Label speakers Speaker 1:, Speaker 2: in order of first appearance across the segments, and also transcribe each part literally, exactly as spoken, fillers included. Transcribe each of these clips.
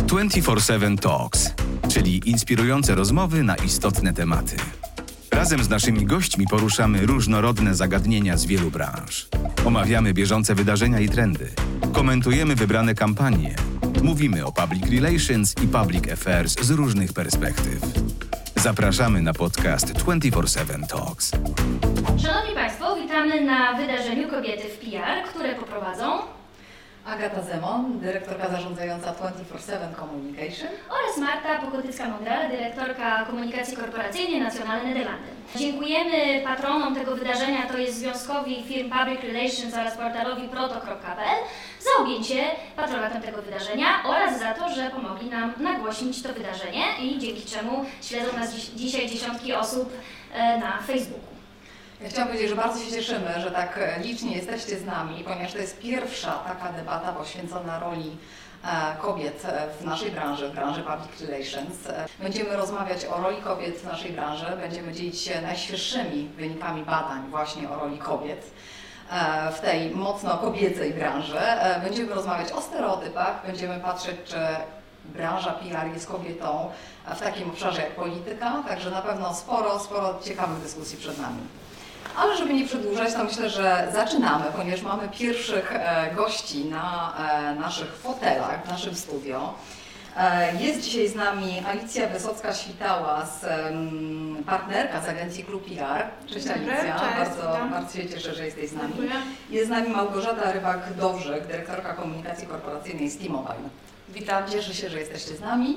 Speaker 1: dwadzieścia cztery siedem Talks, czyli inspirujące rozmowy na istotne tematy. Razem z naszymi gośćmi poruszamy różnorodne zagadnienia z wielu branż. Omawiamy bieżące wydarzenia i trendy. Komentujemy wybrane kampanie. Mówimy o public relations i public affairs z różnych perspektyw. Zapraszamy na podcast dwadzieścia cztery siedem Talks.
Speaker 2: Szanowni Państwo, witamy na wydarzeniu Kobiety w P R, które poprowadzą
Speaker 3: Agata Zemon, dyrektorka zarządzająca dwadzieścia cztery siedem Communication
Speaker 2: oraz Marta Pokotycka-Mondrale, dyrektorka komunikacji korporacyjnej Nacjonalne Nederlanden. Dziękujemy patronom tego wydarzenia, to jest Związkowi Firm Public Relations oraz portalowi proto kropka p l za objęcie patronatem tego wydarzenia oraz za to, że pomogli nam nagłośnić to wydarzenie i dzięki czemu śledzą nas dziś, dzisiaj dziesiątki osób na Facebooku.
Speaker 3: Ja chciałam powiedzieć, że bardzo się cieszymy, że tak licznie jesteście z nami, ponieważ to jest pierwsza taka debata poświęcona roli kobiet w naszej branży, w branży Public Relations. Będziemy rozmawiać o roli kobiet w naszej branży, będziemy dzielić się najświeższymi wynikami badań właśnie o roli kobiet w tej mocno kobiecej branży. Będziemy rozmawiać o stereotypach, będziemy patrzeć, czy branża P R jest kobietą w takim obszarze jak polityka, także na pewno sporo, sporo ciekawych dyskusji przed nami. Ale żeby nie przedłużać, to myślę, że zaczynamy, ponieważ mamy pierwszych e, gości na e, naszych fotelach, w naszym studio. E, jest dzisiaj z nami Alicja Wysocka-Świtała, z, um, partnerka z agencji Club P R. Cześć Alicja,
Speaker 4: Cześć,
Speaker 3: bardzo, bardzo się cieszę, że jesteś z nami. Dziękuję. Jest z nami Małgorzata Rybak-Dowrzyk, dyrektorka komunikacji korporacyjnej z T-Mobile. Witam, cieszę się, że jesteście z nami.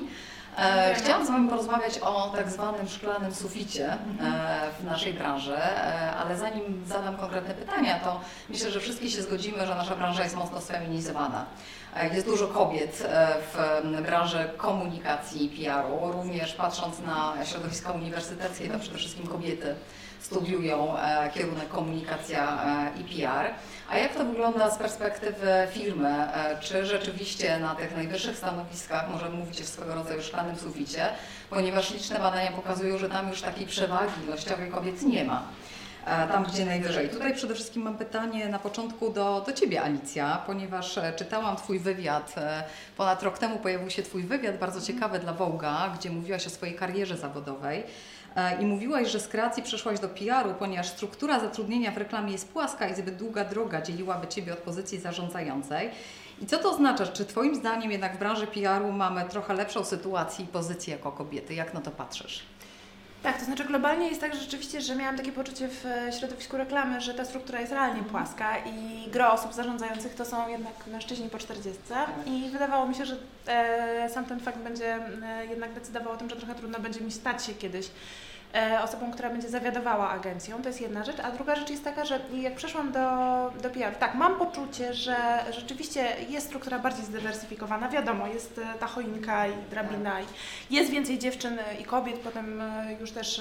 Speaker 3: E, chciałam z Wami porozmawiać o tak zwanym szklanym suficie e, w naszej branży, e, ale zanim zadam konkretne pytania, to myślę, że wszyscy się zgodzimy, że nasza branża jest mocno sfeminizowana. E, jest dużo kobiet e, w branży komunikacji i P R u, również patrząc na środowiska uniwersyteckie, to przede wszystkim kobiety studiują e, kierunek komunikacja e, i P R. A jak to wygląda z perspektywy firmy? E, czy rzeczywiście na tych najwyższych stanowiskach możemy mówić o swego rodzaju szklanym suficie, ponieważ liczne badania pokazują, że tam już takiej przewagi ilościowej kobiet nie ma. E, tam, gdzie najwyżej. Tutaj przede wszystkim mam pytanie na początku do, do Ciebie, Alicja, ponieważ e, czytałam Twój wywiad. E, ponad rok temu pojawił się Twój wywiad, bardzo ciekawy dla Vogue'a, gdzie mówiłaś o swojej karierze zawodowej. I mówiłaś, że z kreacji przeszłaś do P R u, ponieważ struktura zatrudnienia w reklamie jest płaska i zbyt długa droga dzieliłaby Ciebie od pozycji zarządzającej. I co to oznacza? Czy Twoim zdaniem jednak w branży P R u mamy trochę lepszą sytuację i pozycję jako kobiety? Jak na to patrzysz?
Speaker 4: Tak, to znaczy globalnie jest tak rzeczywiście, że miałam takie poczucie w środowisku reklamy, że ta struktura jest realnie płaska i gro osób zarządzających to są jednak mężczyźni po czterdziestce i wydawało mi się, że e, sam ten fakt będzie e, jednak decydował o tym, że trochę trudno będzie mi stać się kiedyś e, osobą, która będzie zawiadowała agencją. To jest jedna rzecz, a druga rzecz jest taka, że jak przeszłam do, do P R, tak, mam poczucie, że rzeczywiście jest struktura bardziej zdywersyfikowana. Wiadomo, jest ta choinka i drabina i jest więcej dziewczyn i kobiet, potem już też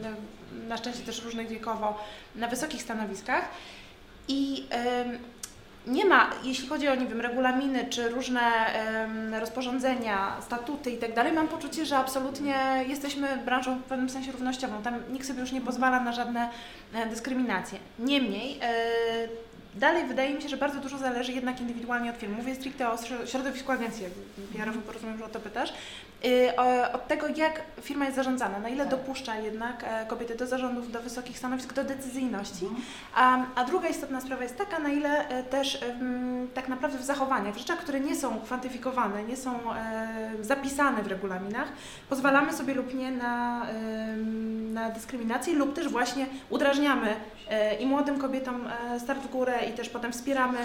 Speaker 4: na szczęście też różnych wiekowo na wysokich stanowiskach i y, nie ma, jeśli chodzi o, nie wiem, regulaminy czy różne y, rozporządzenia, statuty i tak dalej, mam poczucie, że absolutnie jesteśmy branżą w pewnym sensie równościową. Tam nikt sobie już nie pozwala na żadne y, dyskryminacje. Niemniej y, dalej wydaje mi się, że bardzo dużo zależy jednak indywidualnie od firmy. Mówię stricte o środowisku agencji, jak P R owym, rozumiem, że o to pytasz. Od tego, jak firma jest zarządzana, na ile dopuszcza jednak kobiety do zarządów, do wysokich stanowisk, do decyzyjności. A, a druga istotna sprawa jest taka, na ile też um, tak naprawdę w zachowaniach, w rzeczach, które nie są kwantyfikowane, nie są e, zapisane w regulaminach, pozwalamy sobie lub nie na, e, na dyskryminację lub też właśnie udrażniamy e, i młodym kobietom e, start w górę i też potem wspieramy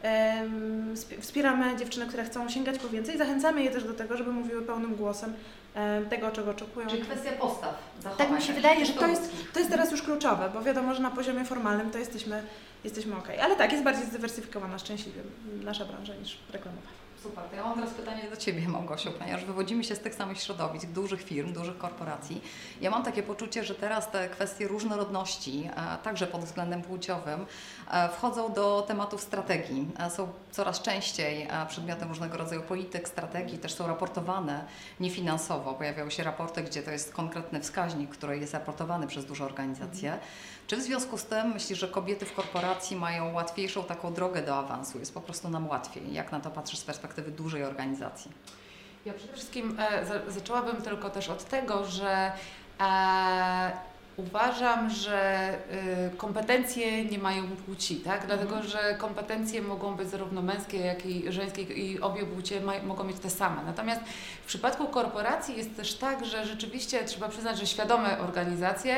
Speaker 4: Wspieramy dziewczyny, które chcą sięgać po więcej, zachęcamy je też do tego, żeby mówiły pełnym głosem tego, czego oczekują.
Speaker 3: Czyli kwestia postaw, zachowań.
Speaker 4: Tak mi się wydaje, że to jest, to jest teraz już kluczowe, bo wiadomo, że na poziomie formalnym to jesteśmy, jesteśmy okej. Ale tak, jest bardziej zdywersyfikowana szczęśliwie nasza branża niż reklamowa.
Speaker 3: Super, to ja mam teraz pytanie do Ciebie, Małgosiu, ponieważ wywodzimy się z tych samych środowisk, dużych firm, dużych korporacji. Ja mam takie poczucie, że teraz te kwestie różnorodności, także pod względem płciowym, wchodzą do tematów strategii. Są coraz częściej przedmiotem różnego rodzaju polityk, strategii, też są raportowane niefinansowo. Pojawiały się raporty, gdzie to jest konkretny wskaźnik, który jest raportowany przez duże organizacje. Czy w związku z tym myślisz, że kobiety w korporacji mają łatwiejszą taką drogę do awansu? Jest po prostu nam łatwiej? Jak na to patrzysz z perspektywy dużej organizacji?
Speaker 5: Ja przede wszystkim e, za, zaczęłabym tylko też od tego, że e, uważam, że y, kompetencje nie mają płci, tak? Dlatego,
Speaker 3: Mhm.
Speaker 5: że kompetencje mogą być zarówno męskie, jak i żeńskie i obie płcie ma, mogą mieć te same. Natomiast w przypadku korporacji jest też tak, że rzeczywiście trzeba przyznać, że świadome organizacje,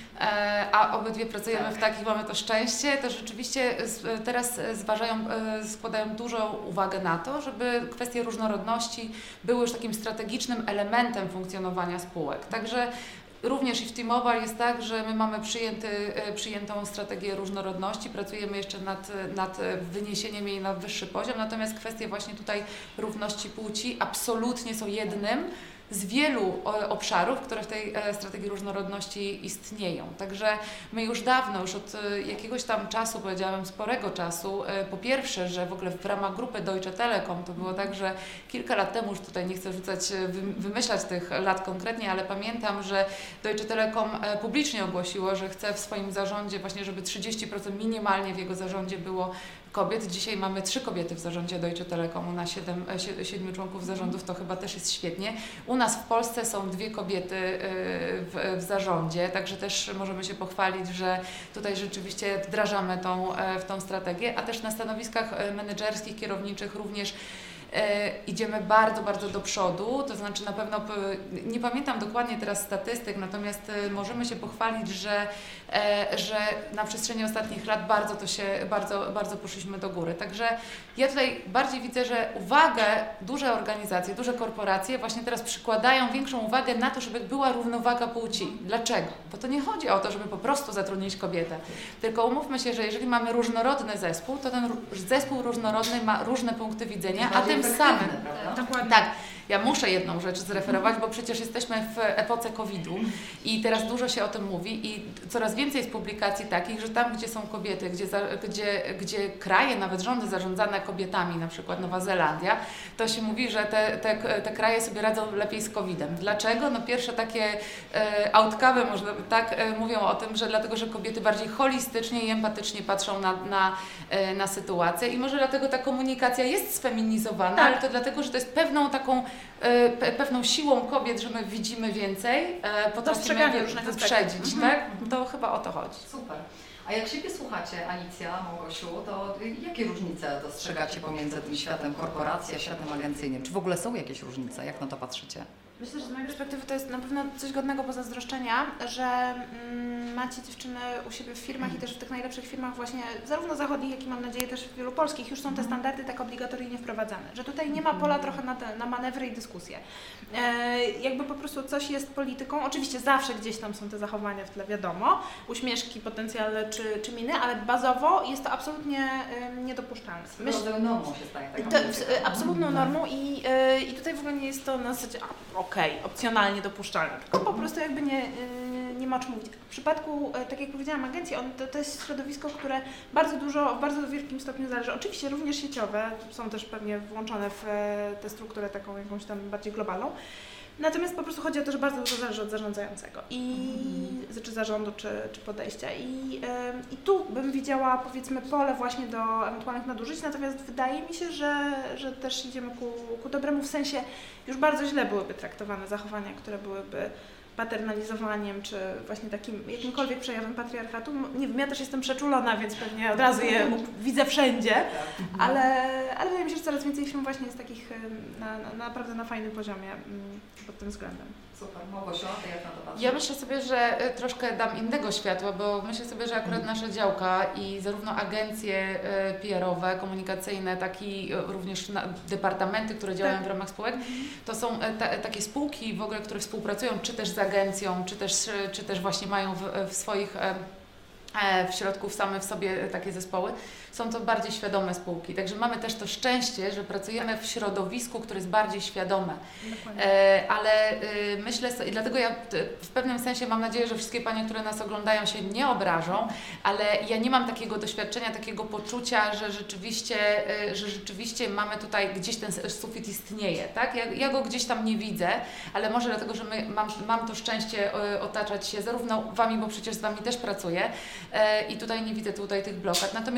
Speaker 5: e, a obydwie pracujemy
Speaker 3: Tak.
Speaker 5: w takich, mamy to szczęście, to rzeczywiście z, teraz zważają, e, składają dużą uwagę na to, żeby kwestie różnorodności były już takim strategicznym elementem funkcjonowania spółek. Także również i w T-Mobile jest tak, że my mamy przyjęty, przyjętą strategię różnorodności, pracujemy jeszcze nad, nad wyniesieniem jej na wyższy poziom, natomiast kwestie właśnie tutaj równości płci absolutnie są jednym z wielu obszarów, które w tej strategii różnorodności istnieją. Także my już dawno, już od jakiegoś tam czasu, powiedziałam sporego czasu, po pierwsze, że w ogóle w ramach grupy Deutsche Telekom to było tak, że kilka lat temu, już tutaj nie chcę rzucać, wymyślać tych lat konkretnie, ale pamiętam, że Deutsche Telekom publicznie ogłosiło, że chce w swoim zarządzie właśnie, żeby trzydzieści procent minimalnie w jego zarządzie było kobiet. Dzisiaj mamy trzy kobiety w zarządzie Deutsche Telekomu na siedem, siedmiu członków zarządów, to chyba też jest świetnie. U nas w Polsce są dwie kobiety w, w zarządzie, także też możemy się pochwalić, że tutaj rzeczywiście wdrażamy tą, w tą strategię, a też na stanowiskach menedżerskich, kierowniczych również E, idziemy bardzo, bardzo do przodu, to znaczy na pewno, nie pamiętam dokładnie teraz statystyk, natomiast e, możemy się pochwalić, że, e, że na przestrzeni ostatnich lat bardzo to się, bardzo, bardzo poszliśmy do góry. Także ja tutaj bardziej widzę, że uwagę duże organizacje, duże korporacje właśnie teraz przykładają większą uwagę na to, żeby była równowaga płci. Dlaczego? Bo to nie chodzi o to, żeby po prostu zatrudnić kobietę, tylko umówmy się, że jeżeli mamy różnorodny zespół, to ten zespół różnorodny ma różne punkty widzenia, a tym samym.
Speaker 4: Dokładnie.
Speaker 5: Tak, ja muszę jedną rzecz zreferować, bo przecież jesteśmy w epoce kowida i teraz dużo się o tym mówi i coraz więcej jest publikacji takich, że tam, gdzie są kobiety, gdzie, za, gdzie, gdzie kraje, nawet rządy zarządzane kobietami, na przykład Nowa Zelandia, to się mówi, że te, te, te kraje sobie radzą lepiej z kowidem. Dlaczego? No pierwsze takie e, outcome'y, można tak, e, mówią o tym, że dlatego, że kobiety bardziej holistycznie i empatycznie patrzą na, na, e, na sytuację i może dlatego ta komunikacja jest sfeminizowana,
Speaker 4: Tak.
Speaker 5: ale to dlatego, że to jest pewną taką Pe pewną siłą kobiet, że my widzimy więcej, e, potrafimy
Speaker 4: różnych
Speaker 5: wyprzedzić,
Speaker 4: aspektów.
Speaker 5: tak? To chyba o to chodzi.
Speaker 3: Super. A jak siebie słuchacie, Alicja, Małgosiu, to jakie różnice dostrzegacie pomiędzy tym światem korporacji a światem agencyjnym? Czy w ogóle są jakieś różnice? Jak na to patrzycie?
Speaker 4: Myślę, że z mojej perspektywy to jest na pewno coś godnego pozazdroszczenia, że mm, macie dziewczyny u siebie w firmach i też w tych najlepszych firmach właśnie zarówno zachodnich, jak i mam nadzieję też w wielu polskich już są te standardy tak obligatoryjnie wprowadzane, że tutaj nie ma pola trochę na, te, na manewry i dyskusje. E, jakby po prostu coś jest polityką, oczywiście zawsze gdzieś tam są te zachowania w tle, wiadomo, uśmieszki potencjalne czy, czy miny, ale bazowo jest to absolutnie e, niedopuszczalne.
Speaker 3: Myślę, że normą się staje taka
Speaker 4: To,
Speaker 3: polityka.
Speaker 4: w, absolutną normą i, e, i tutaj w ogóle nie jest to na zasadzie a, okej, okay, opcjonalnie dopuszczalne, tylko po prostu jakby nie, e, nie ma o czym mówić. W przypadku, e, tak jak powiedziałam, agencji, on, to, to jest środowisko, które bardzo dużo, w bardzo wielkim stopniu zależy, oczywiście również sieciowe, są też pewnie włączone w e, tę strukturę taką jakąś tam bardziej globalną. Natomiast po prostu chodzi o to, że bardzo dużo zależy od zarządzającego i mm. czy zarządu, czy, czy podejścia. I, yy, I tu bym widziała, powiedzmy, pole właśnie do ewentualnych nadużyć, natomiast wydaje mi się, że, że też idziemy ku, ku dobremu, w sensie już bardzo źle byłyby traktowane zachowania, które byłyby paternalizowaniem, czy właśnie takim jakimkolwiek przejawem patriarchatu. Nie wiem, ja też jestem przeczulona, więc pewnie od razu je widzę wszędzie, ale, ale wydaje mi się, że coraz więcej firm właśnie jest takich na, na, naprawdę na fajnym poziomie pod tym względem.
Speaker 3: Super. Małgosiu, a ty jak na to patrzysz?
Speaker 5: Ja myślę sobie, że troszkę dam innego światła, bo myślę sobie, że akurat nasza działka i zarówno agencje P R-owe, komunikacyjne, jak i również departamenty, które działają w ramach spółek, to są ta, takie spółki w ogóle, które współpracują czy też z agencją, czy też, czy też właśnie mają w, w swoich w środku same w sobie takie zespoły, są to bardziej świadome spółki. Także mamy też to szczęście, że pracujemy w środowisku, które jest bardziej świadome. E, ale e, myślę, i dlatego ja w pewnym sensie mam nadzieję, że wszystkie panie, które nas oglądają, się nie obrażą, ale ja nie mam takiego doświadczenia, takiego poczucia, że rzeczywiście, e, że rzeczywiście mamy tutaj, gdzieś ten sufit istnieje, tak? Ja, ja go gdzieś tam nie widzę, ale może dlatego, że my, mam, mam to szczęście e, otaczać się zarówno wami, bo przecież z wami też pracuję, i tutaj nie widzę tutaj tych blokad. Natomiast wierzę,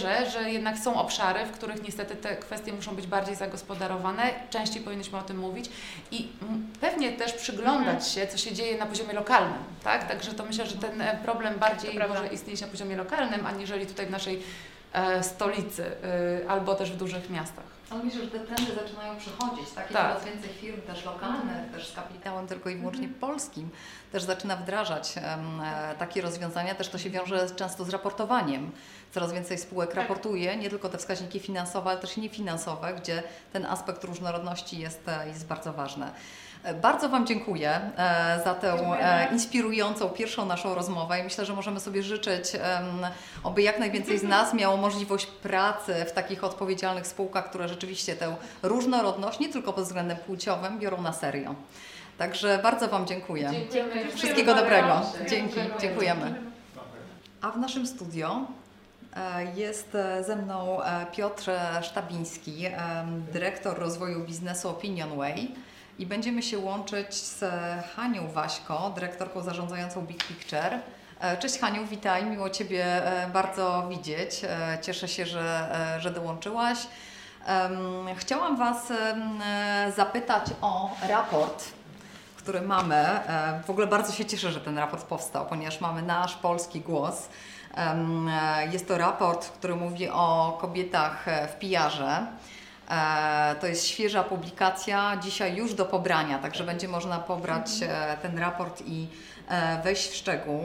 Speaker 5: wierzę, że jednak są obszary, w których niestety te kwestie muszą być bardziej zagospodarowane, częściej powinniśmy o tym mówić i pewnie też przyglądać się, co się dzieje na poziomie lokalnym, tak? Także to myślę, że ten problem bardziej może istnieć na poziomie lokalnym, aniżeli tutaj w naszej e, stolicy e, albo też w dużych miastach.
Speaker 3: Ale myślę, że te trendy zaczynają przychodzić, tak? I
Speaker 5: Tak.
Speaker 3: coraz więcej firm też lokalnych, też z kapitałem tylko i wyłącznie polskim, też zaczyna wdrażać um, takie rozwiązania. Też to się wiąże często z raportowaniem. Coraz więcej spółek raportuje, nie tylko te wskaźniki finansowe, ale też niefinansowe, gdzie ten aspekt różnorodności jest, jest bardzo ważny. Bardzo Wam dziękuję za tę inspirującą pierwszą naszą rozmowę i myślę, że możemy sobie życzyć, aby jak najwięcej z nas miało możliwość pracy w takich odpowiedzialnych spółkach, które rzeczywiście tę różnorodność, nie tylko pod względem płciowym, biorą na serio. Także bardzo Wam dziękuję.
Speaker 5: Dziękuję.
Speaker 3: Wszystkiego dobrego. Dzięki. Dziękujemy. A w naszym studio jest ze mną Piotr Sztabiński, dyrektor rozwoju biznesu Opinionway. I będziemy się łączyć z Hanią Waśko, dyrektorką zarządzającą Big Picture. Cześć Haniu, witaj, miło Ciebie bardzo widzieć. Cieszę się, że, że dołączyłaś. Chciałam Was zapytać o raport, który mamy. W ogóle bardzo się cieszę, że ten raport powstał, ponieważ mamy nasz polski głos. Jest to raport, który mówi o kobietach w P R-ze. To jest świeża publikacja, dzisiaj już do pobrania, także będzie można pobrać ten raport i wejść w szczegół.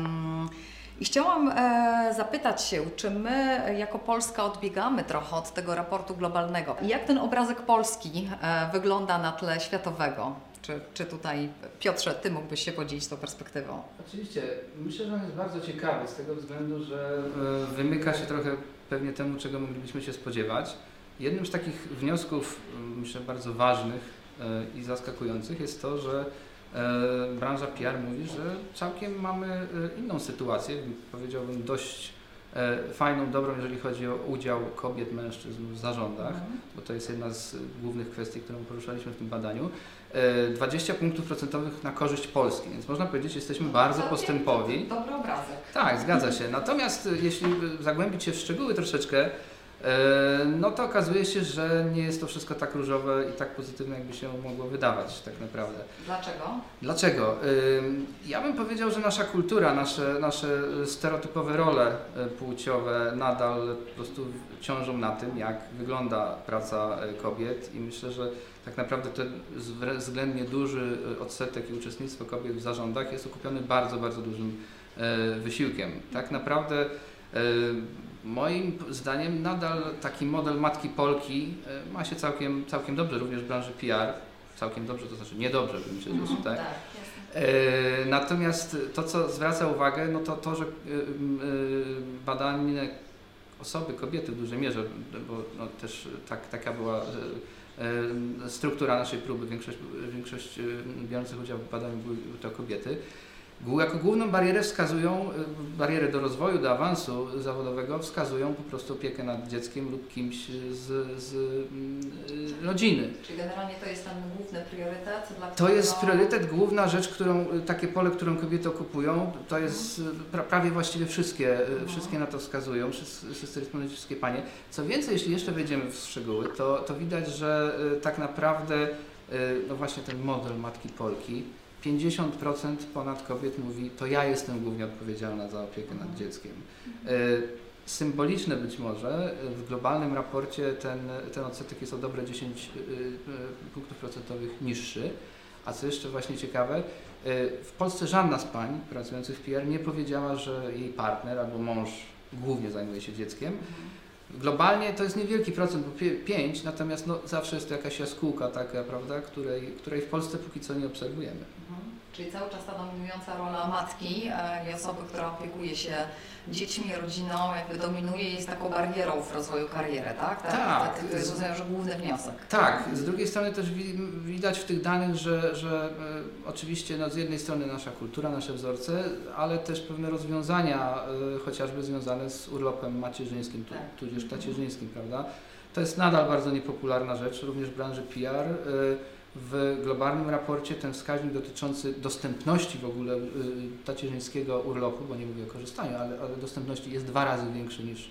Speaker 3: I chciałam zapytać się, czy my jako Polska odbiegamy trochę od tego raportu globalnego? I jak ten obrazek Polski wygląda na tle światowego? Czy, czy tutaj, Piotrze, Ty mógłbyś się podzielić tą perspektywą?
Speaker 6: Oczywiście. Myślę, że on jest bardzo ciekawy z tego względu, że wymyka się trochę pewnie temu, czego moglibyśmy się spodziewać. Jednym z takich wniosków, myślę, bardzo ważnych i zaskakujących jest to, że branża P R mówi, że całkiem mamy inną sytuację, powiedziałbym dość fajną, dobrą, jeżeli chodzi o udział kobiet, mężczyzn w zarządach, bo to jest jedna z głównych kwestii, którą poruszaliśmy w tym badaniu. dwadzieścia punktów procentowych na korzyść Polski, więc można powiedzieć, że jesteśmy bardzo postępowi.
Speaker 3: Dobry obrazek.
Speaker 6: Tak, zgadza się. Natomiast jeśli zagłębić się w szczegóły troszeczkę, no to okazuje się, że nie jest to wszystko tak różowe i tak pozytywne, jakby się mogło wydawać tak naprawdę.
Speaker 3: Dlaczego?
Speaker 6: Dlaczego? Ja bym powiedział, że nasza kultura, nasze, nasze stereotypowe role płciowe nadal po prostu ciążą na tym, jak wygląda praca kobiet i myślę, że tak naprawdę ten względnie duży odsetek i uczestnictwo kobiet w zarządach jest okupiony bardzo, bardzo dużym wysiłkiem. Tak naprawdę moim zdaniem nadal taki model matki Polki ma się całkiem, całkiem dobrze, również w branży P R. Całkiem dobrze, to znaczy niedobrze, bym się rzeczy, tak? E, natomiast to, co zwraca uwagę, no to to, że y, y, badane osoby, kobiety w dużej mierze, bo no też tak, taka była y, y, struktura naszej próby, większość, większość biorących udział w badaniu były to kobiety. Jako główną barierę wskazują, barierę do rozwoju, do awansu zawodowego wskazują po prostu opiekę nad dzieckiem lub kimś z, z y, rodziny.
Speaker 3: Czyli generalnie to jest ten główny priorytet? Dla
Speaker 6: To jest priorytet, główna rzecz, którą, takie pole, którą kobiety okupują, to jest pra, prawie właściwie wszystkie, mhm. wszystkie na to wskazują, wszyscy, wszyscy respondenci, wszystkie panie. Co więcej, jeśli jeszcze wejdziemy w szczegóły, to, to widać, że y, tak naprawdę y, no właśnie ten model matki Polki, pięćdziesiąt procent ponad kobiet mówi, to ja jestem głównie odpowiedzialna za opiekę nad dzieckiem. Symboliczne być może, w globalnym raporcie ten, ten odsetek jest o dobre dziesięć punktów procentowych niższy. A co jeszcze właśnie ciekawe, w Polsce żadna z pań pracujących w P R nie powiedziała, że jej partner albo mąż głównie zajmuje się dzieckiem. Globalnie to jest niewielki procent, bo pięć, natomiast no, zawsze jest to jakaś jaskółka taka, prawda, której, której w Polsce póki co nie obserwujemy.
Speaker 3: Mhm. Czyli cały czas ta dominująca rola matki e, i osoby, która opiekuje się dziećmi, rodziną, jakby dominuje i jest taką barierą w rozwoju kariery, tak?
Speaker 6: Tak.
Speaker 3: tak. To jest rozumiem, że główny wniosek.
Speaker 6: Tak, z drugiej strony też wi widać w tych danych, że, że e, oczywiście no, z jednej strony nasza kultura, nasze wzorce, ale też pewne rozwiązania, e, chociażby związane z urlopem macierzyńskim, tu,
Speaker 3: tak. tudzież
Speaker 6: tacierzyńskim, prawda? To jest nadal bardzo niepopularna rzecz, również w branży P R. E, W globalnym raporcie ten wskaźnik dotyczący dostępności w ogóle y, tacierzyńskiego urlopu, bo nie mówię o korzystaniu, ale, ale dostępności jest dwa razy większy niż,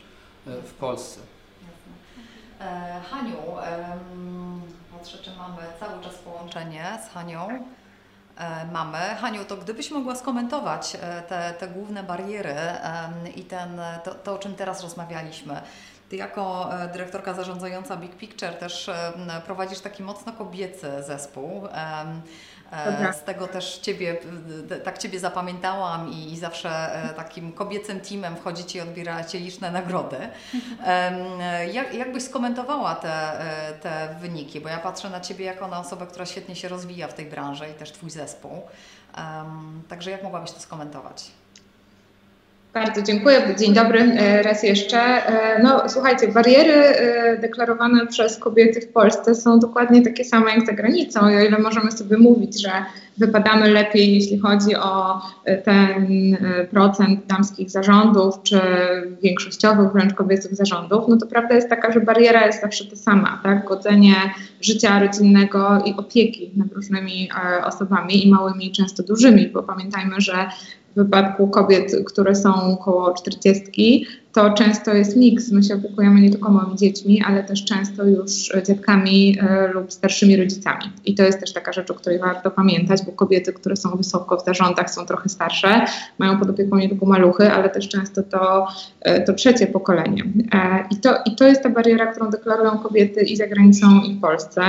Speaker 6: w Polsce.
Speaker 3: E, Haniu, em, patrzę, czy mamy cały czas połączenie z Hanią. E, mamy. Haniu, to gdybyś mogła skomentować e, te, te główne bariery em, i ten, to, to, o czym teraz rozmawialiśmy. Ty jako e, dyrektorka zarządzająca Big Picture też e, prowadzisz taki mocno kobiecy zespół. Em, e, z tego też Ciebie, tak Ciebie zapamiętałam i, i zawsze e, takim kobiecym teamem wchodzicie i odbieracie liczne nagrody. Em, jak, jak byś skomentowała te, e, te wyniki? Bo ja patrzę na Ciebie jako na osobę, która świetnie się rozwija w tej branży i też Twój zespół. Em, także jak mogłabyś to skomentować?
Speaker 7: Bardzo dziękuję. Dzień dobry raz jeszcze. No słuchajcie, bariery deklarowane przez kobiety w Polsce są dokładnie takie same jak za granicą. I o ile możemy sobie mówić, że wypadamy lepiej, jeśli chodzi o ten procent damskich zarządów, czy większościowych wręcz kobiecych zarządów, no to prawda jest taka, że bariera jest zawsze ta sama, tak? Godzenie życia rodzinnego i opieki nad różnymi osobami i małymi i często dużymi, bo pamiętajmy, że w wypadku kobiet, które są koło czterdziestki, to często jest miks. My się opiekujemy nie tylko małymi dziećmi, ale też często już dziadkami y, lub starszymi rodzicami. I to jest też taka rzecz, o której warto pamiętać, bo kobiety, które są wysoko w zarządach, są trochę starsze, mają pod opieką nie tylko maluchy, ale też często to, y, to trzecie pokolenie. E, i, to, I to jest ta bariera, którą deklarują kobiety i za granicą, i w Polsce.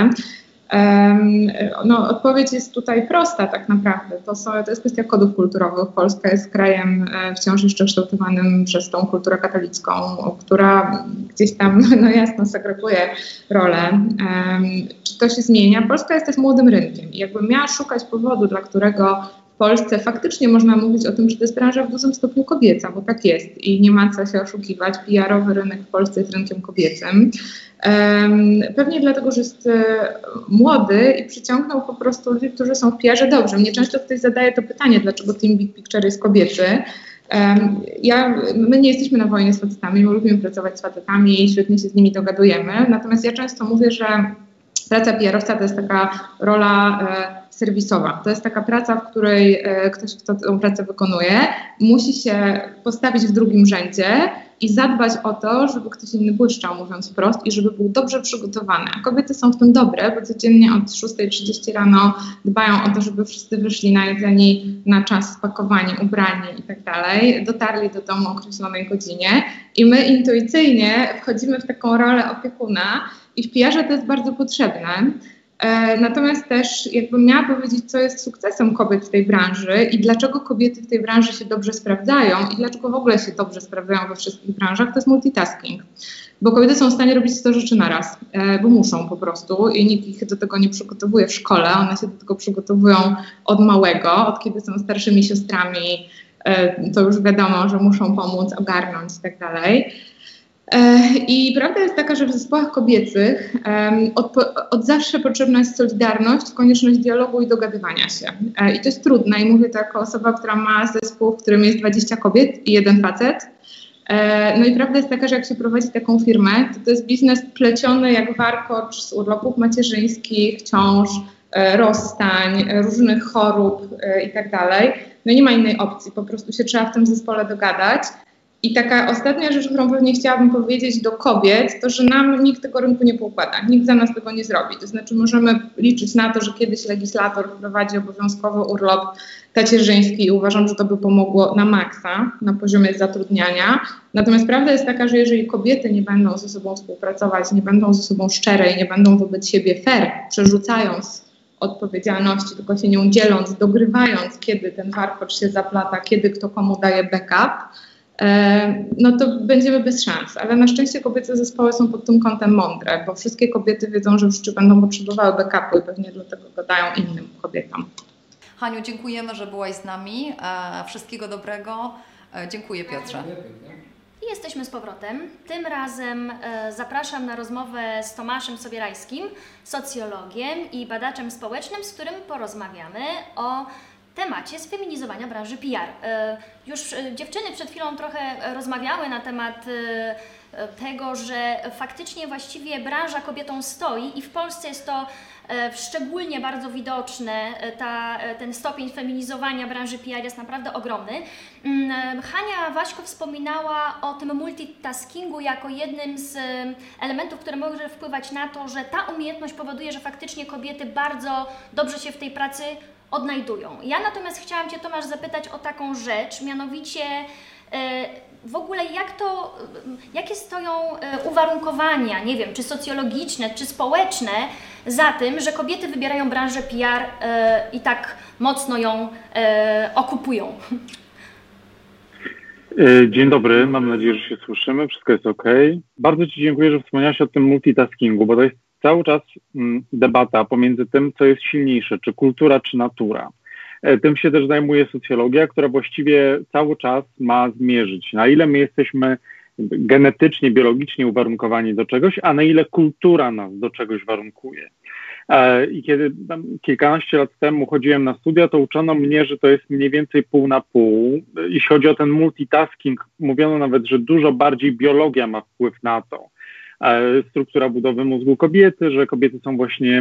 Speaker 7: No, odpowiedź jest tutaj prosta tak naprawdę. To, są, to jest kwestia kodów kulturowych. Polska jest krajem wciąż jeszcze kształtowanym przez tą kulturę katolicką, która gdzieś tam, no jasno, segreguje rolę. Czy to się zmienia? Polska jest też młodym rynkiem i jakbym miała szukać powodu, dla którego w Polsce faktycznie można mówić o tym, że to jest branża w dużym stopniu kobieca, bo tak jest i nie ma co się oszukiwać. P R-owy rynek w Polsce jest rynkiem kobiecym. Um, pewnie dlatego, że jest e, młody i przyciągnął po prostu ludzi, którzy są w P R-ze dobrze. Mnie często ktoś zadaje to pytanie, dlaczego Team Big Picture jest kobiecy. Um, ja, my nie jesteśmy na wojnie z facetami, my lubimy pracować z facetami i świetnie się z nimi dogadujemy. Natomiast ja często mówię, że praca P R-owca to jest taka rola e, serwisowa. To jest taka praca, w której e, ktoś, kto tę pracę wykonuje, musi się postawić w drugim rzędzie i zadbać o to, żeby ktoś inny błyszczał, mówiąc wprost, i żeby był dobrze przygotowany. A kobiety są w tym dobre, bo codziennie od szóstej trzydzieści rano dbają o to, żeby wszyscy wyszli najedzeni na czas, spakowani, ubrani i tak dalej, dotarli do domu o określonej godzinie i my intuicyjnie wchodzimy w taką rolę opiekuna i w P R-ze to jest bardzo potrzebne. Natomiast też jakbym miała powiedzieć, co jest sukcesem kobiet w tej branży i dlaczego kobiety w tej branży się dobrze sprawdzają i dlaczego w ogóle się dobrze sprawdzają we wszystkich branżach, to jest multitasking. Bo kobiety są w stanie robić sto rzeczy naraz, bo muszą po prostu i nikt ich do tego nie przygotowuje w szkole, one się do tego przygotowują od małego, od kiedy są starszymi siostrami, to już wiadomo, że muszą pomóc, ogarnąć i tak dalej. I prawda jest taka, że w zespołach kobiecych um, od, od zawsze potrzebna jest solidarność, konieczność dialogu i dogadywania się. E, I to jest trudne i mówię to jako osoba, która ma zespół, w którym jest dwadzieścia kobiet i jeden facet. E, no i prawda jest taka, że jak się prowadzi taką firmę, to to jest biznes pleciony jak warkocz z urlopów macierzyńskich, ciąż, e, rozstań, e, różnych chorób e, i tak dalej. No i nie ma innej opcji, po prostu się trzeba w tym zespole dogadać. I taka ostatnia rzecz, którą pewnie chciałabym powiedzieć do kobiet, to że nam nikt tego rynku nie poukłada, nikt za nas tego nie zrobi. To znaczy możemy liczyć na to, że kiedyś legislator wprowadzi obowiązkowy urlop tacierzyński i uważam, że to by pomogło na maksa, na poziomie zatrudniania. Natomiast prawda jest taka, że jeżeli kobiety nie będą ze sobą współpracować, nie będą ze sobą szczere i nie będą wobec siebie fair, przerzucając odpowiedzialności, tylko się nią dzieląc, dogrywając, kiedy ten warkocz się zaplata, kiedy kto komu daje backup, no to będziemy bez szans. Ale na szczęście kobiece zespoły są pod tym kątem mądre, bo wszystkie kobiety wiedzą, że w życiu będą potrzebowały backupu i pewnie dlatego go dają innym kobietom.
Speaker 3: Haniu, dziękujemy, że byłaś z nami. Wszystkiego dobrego. Dziękuję, Piotrze.
Speaker 2: I jesteśmy z powrotem. Tym razem e, zapraszam na rozmowę z Tomaszem Sobierajskim, socjologiem i badaczem społecznym, z którym porozmawiamy o temacie sfeminizowania branży P R. Już dziewczyny przed chwilą trochę rozmawiały na temat tego, że faktycznie właściwie branża kobietom stoi i w Polsce jest to szczególnie bardzo widoczne, ta, ten stopień feminizowania branży P R jest naprawdę ogromny. Hania Waśko wspominała o tym multitaskingu jako jednym z elementów, które może wpływać na to, że ta umiejętność powoduje, że faktycznie kobiety bardzo dobrze się w tej pracy odnajdują. Ja natomiast chciałam Cię, Tomasz, zapytać o taką rzecz, mianowicie w ogóle jak to, jakie stoją uwarunkowania, nie wiem, czy socjologiczne, czy społeczne za tym, że kobiety wybierają branżę P R i tak mocno ją okupują?
Speaker 8: Dzień dobry, mam nadzieję, że się słyszymy, wszystko jest ok. Bardzo Ci dziękuję, że wspomniałaś o tym multitaskingu, bo to jest cały czas debata pomiędzy tym, co jest silniejsze, czy kultura, czy natura. Tym się też zajmuje socjologia, która właściwie cały czas ma zmierzyć, na ile my jesteśmy genetycznie, biologicznie uwarunkowani do czegoś, a na ile kultura nas do czegoś warunkuje. I kiedy tam kilkanaście lat temu chodziłem na studia, to uczono mnie, że to jest mniej więcej pół na pół. Jeśli chodzi o ten multitasking, mówiono nawet, że dużo bardziej biologia ma wpływ na to. Struktura budowy mózgu kobiety, że kobiety są właśnie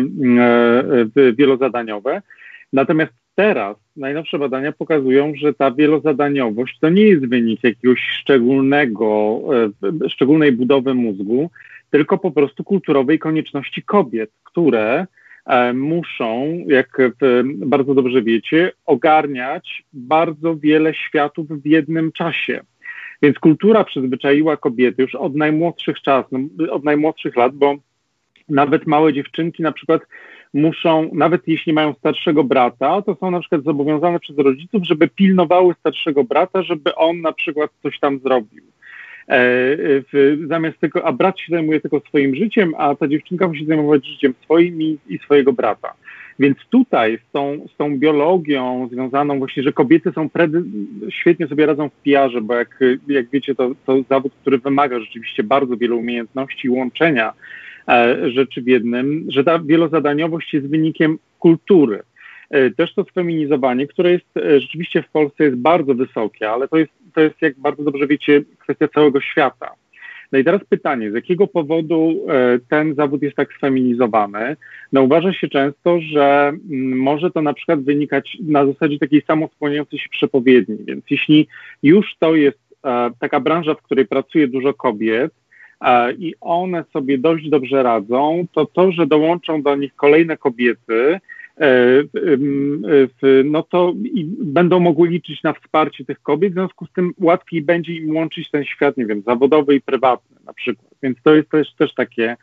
Speaker 8: wielozadaniowe. Natomiast teraz najnowsze badania pokazują, że ta wielozadaniowość to nie jest wynik jakiegoś szczególnego, szczególnej budowy mózgu, tylko po prostu kulturowej konieczności kobiet, które muszą, jak bardzo dobrze wiecie, ogarniać bardzo wiele światów w jednym czasie. Więc kultura przyzwyczaiła kobiety już od najmłodszych czasów, od najmłodszych lat, bo nawet małe dziewczynki na przykład muszą, nawet jeśli mają starszego brata, to są na przykład zobowiązane przez rodziców, żeby pilnowały starszego brata, żeby on na przykład coś tam zrobił. E, w, zamiast tego, a brat się zajmuje tylko swoim życiem, a ta dziewczynka musi zajmować życiem swoim i, i swojego brata. Więc tutaj z tą, z tą biologią związaną właśnie, że kobiety są predy, świetnie sobie radzą w P R-ze, bo jak, jak wiecie, to, to zawód, który wymaga rzeczywiście bardzo wielu umiejętności i łączenia e, rzeczy w jednym, że ta wielozadaniowość jest wynikiem kultury. E, też to sfeminizowanie, które jest e, rzeczywiście w Polsce jest bardzo wysokie, ale to jest, to jest, jak bardzo dobrze wiecie, kwestia całego świata. No i teraz pytanie, z jakiego powodu e, ten zawód jest tak sfeminizowany? No uważa się często, że m, może to na przykład wynikać na zasadzie takiej samospełniającej się przepowiedni, więc jeśli już to jest e, taka branża, w której pracuje dużo kobiet e, i one sobie dość dobrze radzą, to to, że dołączą do nich kolejne kobiety, no to i będą mogły liczyć na wsparcie tych kobiet, w związku z tym łatwiej będzie im łączyć ten świat, nie wiem, zawodowy i prywatny na przykład. Więc to jest też, też takie,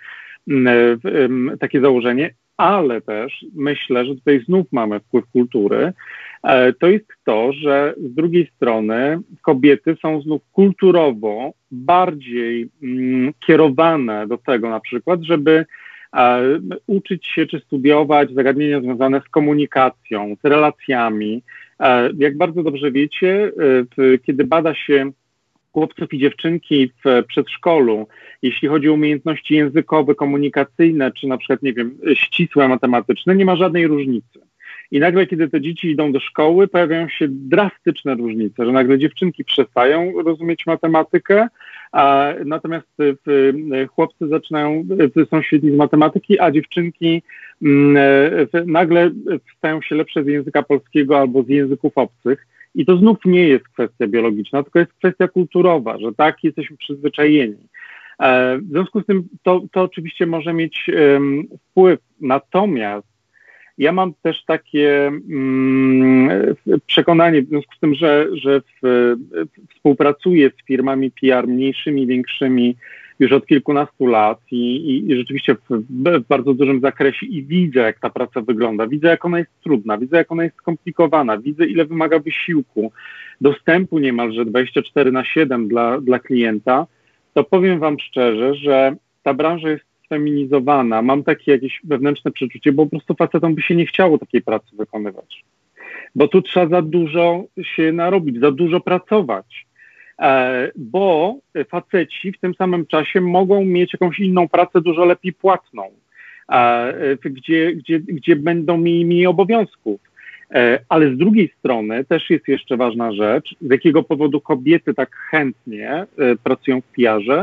Speaker 8: takie założenie, ale też myślę, że tutaj znów mamy wpływ kultury. To jest to, że z drugiej strony kobiety są znów kulturowo bardziej kierowane do tego na przykład, żeby uczyć się czy studiować zagadnienia związane z komunikacją, z relacjami. Jak bardzo dobrze wiecie, kiedy bada się chłopców i dziewczynki w przedszkolu, jeśli chodzi o umiejętności językowe, komunikacyjne, czy na przykład, nie wiem, ścisłe matematyczne, nie ma żadnej różnicy. I nagle, kiedy te dzieci idą do szkoły, pojawiają się drastyczne różnice, że nagle dziewczynki przestają rozumieć matematykę, a natomiast w, chłopcy zaczynają, są świetni z matematyki, a dziewczynki w, nagle stają się lepsze z języka polskiego albo z języków obcych. I to znów nie jest kwestia biologiczna, tylko jest kwestia kulturowa, że tak jesteśmy przyzwyczajeni. W związku z tym to, to oczywiście może mieć um, wpływ. Natomiast ja mam też takie mm, przekonanie, w związku z tym, że, że w, w, współpracuję z firmami P R mniejszymi, większymi już od kilkunastu lat i, i, i rzeczywiście w, w bardzo dużym zakresie i widzę, jak ta praca wygląda, widzę, jak ona jest trudna, widzę, jak ona jest skomplikowana, widzę, ile wymaga wysiłku, dostępu niemalże dwadzieścia cztery na siedem dla, dla klienta, to powiem wam szczerze, że ta branża jest feminizowana, mam takie jakieś wewnętrzne przeczucie, bo po prostu facetom by się nie chciało takiej pracy wykonywać. Bo tu trzeba za dużo się narobić, za dużo pracować. E, bo faceci w tym samym czasie mogą mieć jakąś inną pracę dużo lepiej płatną, e, gdzie, gdzie, gdzie będą mieli mniej obowiązków. E, ale z drugiej strony też jest jeszcze ważna rzecz, z jakiego powodu kobiety tak chętnie e, pracują w P R-ze,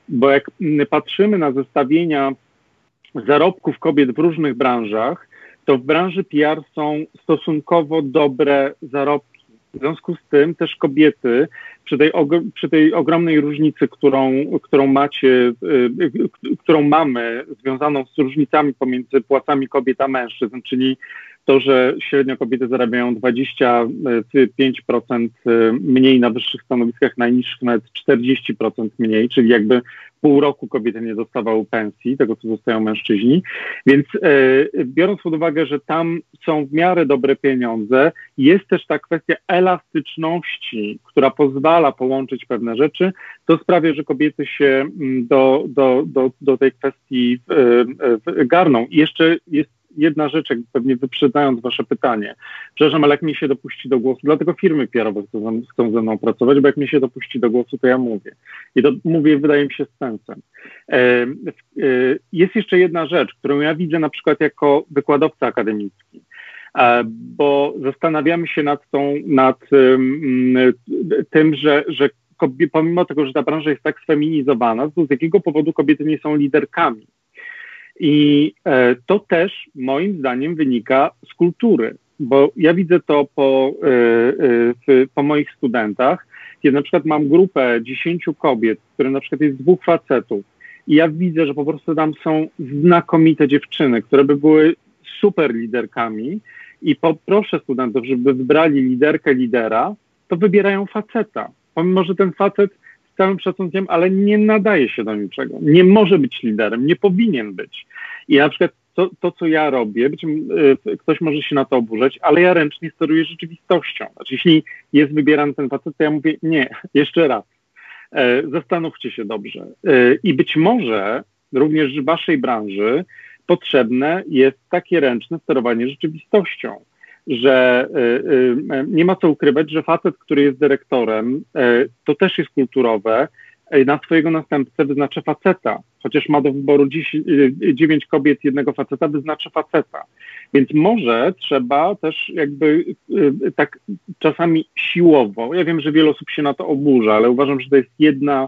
Speaker 8: bo jak patrzymy na zestawienia zarobków kobiet w różnych branżach, to w branży P R są stosunkowo dobre zarobki. W związku z tym też kobiety przy tej, przy tej ogromnej różnicy, którą, którą macie, którą mamy, związaną z różnicami pomiędzy płacami kobiet a mężczyzn, czyli to, że średnio kobiety zarabiają dwadzieścia pięć procent mniej na wyższych stanowiskach, najniższych nawet czterdzieści procent mniej, czyli jakby pół roku kobiety nie dostawały pensji, tego co dostają mężczyźni. Więc e, biorąc pod uwagę, że tam są w miarę dobre pieniądze, jest też ta kwestia elastyczności, która pozwala połączyć pewne rzeczy, to sprawia, że kobiety się do, do, do, do tej kwestii e, e, garną. I jeszcze jest jedna rzecz, jakby pewnie wyprzedzając wasze pytanie. Przepraszam, ale jak mnie się dopuści do głosu, dlatego firmy P R-owe chcą, chcą ze mną pracować, bo jak mnie się dopuści do głosu, to ja mówię. I to mówię, wydaje mi się, z sensem. E, e, jest jeszcze jedna rzecz, którą ja widzę na przykład jako wykładowca akademicki, e, bo zastanawiamy się nad tą, nad um, tym, że, że kobie, pomimo tego, że ta branża jest tak sfeminizowana, to z jakiego powodu kobiety nie są liderkami. I e, to też moim zdaniem wynika z kultury, bo ja widzę to po, e, e, po moich studentach, kiedy na przykład mam grupę dziesięciu kobiet, które na przykład jest dwóch facetów i ja widzę, że po prostu tam są znakomite dziewczyny, które by były super liderkami i poproszę studentów, żeby wybrali liderkę, lidera, to wybierają faceta, pomimo że ten facet z całym szacunkiem, ale nie nadaje się do niczego. Nie może być liderem, nie powinien być. I na przykład to, to co ja robię, być, y, ktoś może się na to oburzać, ale ja ręcznie steruję rzeczywistością. Znaczy, jeśli jest wybierany ten facet, to ja mówię, nie, jeszcze raz, e, zastanówcie się dobrze. E, I być może również w waszej branży potrzebne jest takie ręczne sterowanie rzeczywistością, że y, y, nie ma co ukrywać, że facet, który jest dyrektorem, y, to też jest kulturowe, y, na swojego następcę wyznacza faceta, chociaż ma do wyboru dziewięć kobiet, jednego faceta, wyznacza faceta. Więc może trzeba też jakby y, tak czasami siłowo, ja wiem, że wiele osób się na to oburza, ale uważam, że to jest jedna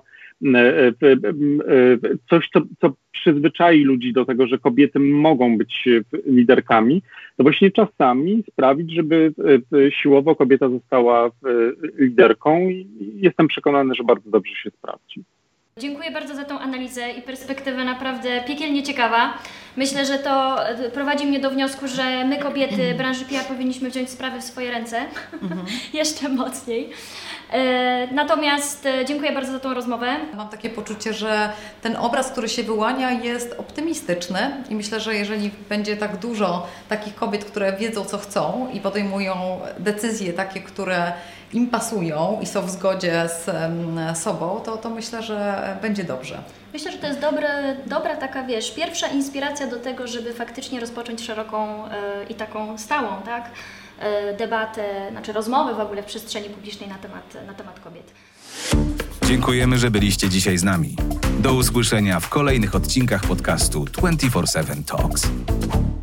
Speaker 8: coś, co, co przyzwyczai ludzi do tego, że kobiety mogą być liderkami, to właśnie czasami sprawić, żeby siłowo kobieta została liderką i jestem przekonany, że bardzo dobrze się sprawdzi.
Speaker 2: Dziękuję bardzo za tą analizę i perspektywę naprawdę piekielnie ciekawa. Myślę, że to prowadzi mnie do wniosku, że my kobiety branży P R powinniśmy wziąć sprawy w swoje ręce mhm. jeszcze mocniej. Natomiast dziękuję bardzo za tą rozmowę.
Speaker 3: Mam takie poczucie, że ten obraz, który się wyłania, jest optymistyczny i myślę, że jeżeli będzie tak dużo takich kobiet, które wiedzą, co chcą i podejmują decyzje takie, które im pasują i są w zgodzie z sobą, to, to myślę, że będzie dobrze.
Speaker 2: Myślę, że to jest dobre, dobra taka, wiesz, pierwsza inspiracja do tego, żeby faktycznie rozpocząć szeroką y, i taką stałą, tak, y, debatę, znaczy rozmowę w ogóle w przestrzeni publicznej na temat, na temat kobiet.
Speaker 1: Dziękujemy, że byliście dzisiaj z nami. Do usłyszenia w kolejnych odcinkach podcastu dwadzieścia cztery siedem Talks.